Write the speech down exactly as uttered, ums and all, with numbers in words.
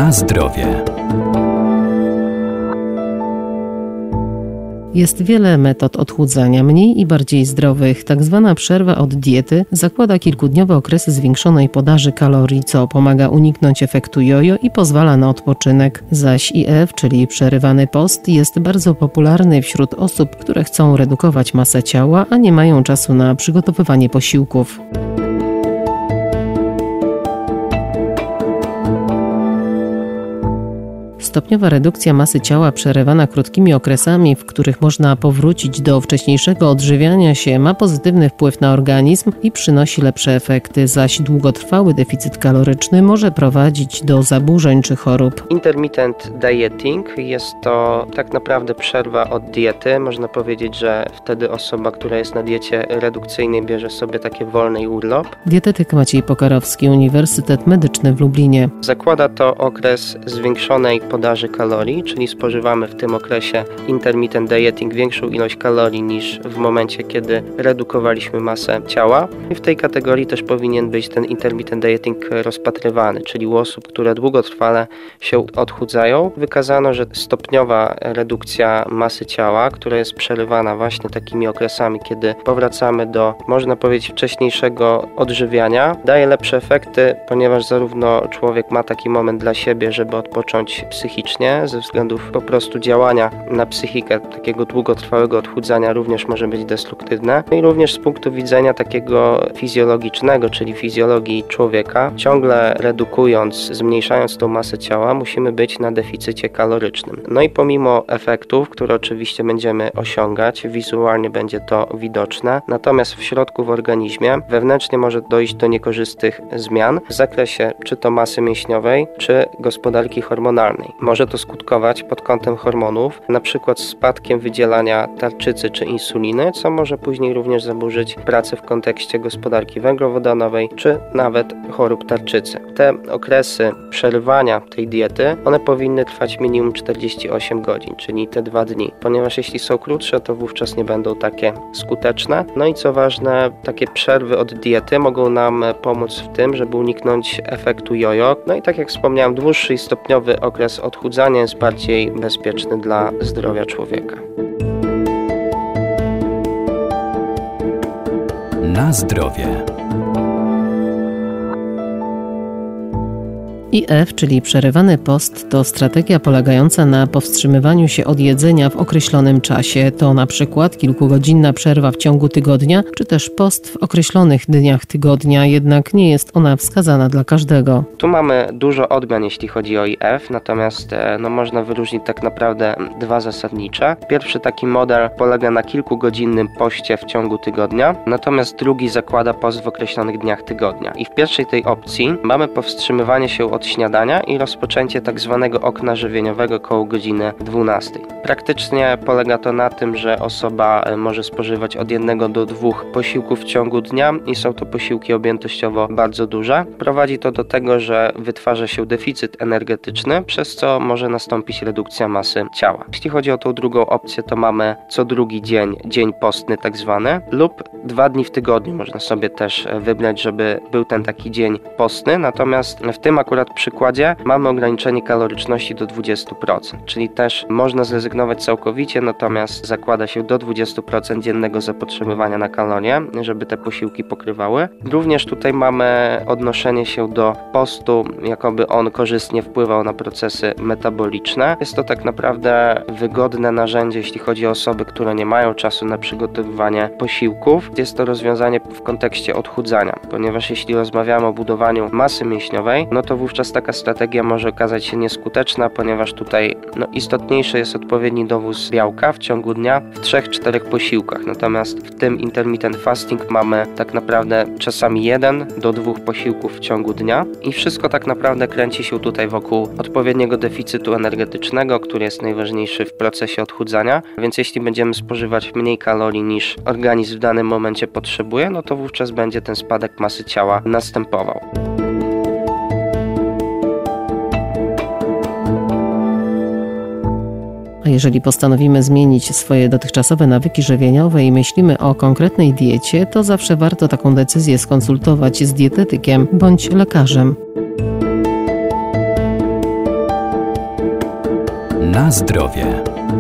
Na zdrowie. Jest wiele metod odchudzania, mniej i bardziej zdrowych. Tak zwana przerwa od diety zakłada kilkudniowe okresy zwiększonej podaży kalorii, co pomaga uniknąć efektu jojo i pozwala na odpoczynek. Zaś I F, czyli przerywany post, jest bardzo popularny wśród osób, które chcą redukować masę ciała, a nie mają czasu na przygotowywanie posiłków. Stopniowa redukcja masy ciała przerywana krótkimi okresami, w których można powrócić do wcześniejszego odżywiania się, ma pozytywny wpływ na organizm i przynosi lepsze efekty, zaś długotrwały deficyt kaloryczny może prowadzić do zaburzeń czy chorób. Intermittent dieting jest to tak naprawdę przerwa od diety. Można powiedzieć, że wtedy osoba, która jest na diecie redukcyjnej, bierze sobie taki wolny urlop. Dietetyk Maciej Pokarowski, Uniwersytet Medyczny w Lublinie. Zakłada to okres zwiększonej podaży kalorii, czyli spożywamy w tym okresie intermittent dieting większą ilość kalorii niż w momencie, kiedy redukowaliśmy masę ciała. I w tej kategorii też powinien być ten intermittent dieting rozpatrywany, czyli u osób, które długotrwale się odchudzają. Wykazano, że stopniowa redukcja masy ciała, która jest przerywana właśnie takimi okresami, kiedy powracamy do, można powiedzieć, wcześniejszego odżywiania, daje lepsze efekty, ponieważ zarówno człowiek ma taki moment dla siebie, żeby odpocząć psychicznie, ze względów po prostu działania na psychikę takiego długotrwałego odchudzania również może być destruktywne. No i również z punktu widzenia takiego fizjologicznego, czyli fizjologii człowieka, ciągle redukując, zmniejszając tą masę ciała, musimy być na deficycie kalorycznym. No i pomimo efektów, które oczywiście będziemy osiągać, wizualnie będzie to widoczne, natomiast w środku w organizmie wewnętrznie może dojść do niekorzystnych zmian w zakresie czy to masy mięśniowej, czy gospodarki hormonalnej. Może to skutkować pod kątem hormonów, na przykład spadkiem wydzielania tarczycy czy insuliny, co może później również zaburzyć pracę w kontekście gospodarki węglowodanowej, czy nawet chorób tarczycy. Te okresy przerywania tej diety, one powinny trwać minimum czterdzieści osiem godzin, czyli te dwa dni, ponieważ jeśli są krótsze, to wówczas nie będą takie skuteczne. No i co ważne, takie przerwy od diety mogą nam pomóc w tym, żeby uniknąć efektu jojo. No i tak jak wspomniałem, dłuższy i stopniowy okres odchudzania jest bardziej bezpieczny dla zdrowia człowieka. Na zdrowie. I F, czyli przerywany post, to strategia polegająca na powstrzymywaniu się od jedzenia w określonym czasie. To na przykład kilkugodzinna przerwa w ciągu tygodnia, czy też post w określonych dniach tygodnia, jednak nie jest ona wskazana dla każdego. Tu mamy dużo odmian, jeśli chodzi o I F, natomiast no, można wyróżnić tak naprawdę dwa zasadnicze. Pierwszy taki model polega na kilkugodzinnym poście w ciągu tygodnia, natomiast drugi zakłada post w określonych dniach tygodnia. I w pierwszej tej opcji mamy powstrzymywanie się od śniadania i rozpoczęcie tak zwanego okna żywieniowego koło godziny dwunastej. Praktycznie polega to na tym, że osoba może spożywać od jednego do dwóch posiłków w ciągu dnia i są to posiłki objętościowo bardzo duże. Prowadzi to do tego, że wytwarza się deficyt energetyczny, przez co może nastąpić redukcja masy ciała. Jeśli chodzi o tą drugą opcję, to mamy co drugi dzień, dzień postny tak zwany, lub dwa dni w tygodniu można sobie też wybrać, żeby był ten taki dzień postny, natomiast w tym akurat przykładzie mamy ograniczenie kaloryczności do dwudziestu procent, czyli też można zrezygnować całkowicie, natomiast zakłada się do dwudziestu procent dziennego zapotrzebowania na kalorie, żeby te posiłki pokrywały. Również tutaj mamy odnoszenie się do postu, jakoby on korzystnie wpływał na procesy metaboliczne. Jest to tak naprawdę wygodne narzędzie, jeśli chodzi o osoby, które nie mają czasu na przygotowywanie posiłków. Jest to rozwiązanie w kontekście odchudzania, ponieważ jeśli rozmawiamy o budowaniu masy mięśniowej, no to wówczas taka strategia może okazać się nieskuteczna, ponieważ tutaj no, istotniejszy jest odpowiedni dowóz białka w ciągu dnia w trzech czterech posiłkach. Natomiast w tym intermittent fasting mamy tak naprawdę czasami jeden do dwóch posiłków w ciągu dnia i wszystko tak naprawdę kręci się tutaj wokół odpowiedniego deficytu energetycznego, który jest najważniejszy w procesie odchudzania, więc jeśli będziemy spożywać mniej kalorii niż organizm w danym momencie potrzebuje, no to wówczas będzie ten spadek masy ciała następował. A jeżeli postanowimy zmienić swoje dotychczasowe nawyki żywieniowe i myślimy o konkretnej diecie, to zawsze warto taką decyzję skonsultować z dietetykiem bądź lekarzem. Na zdrowie.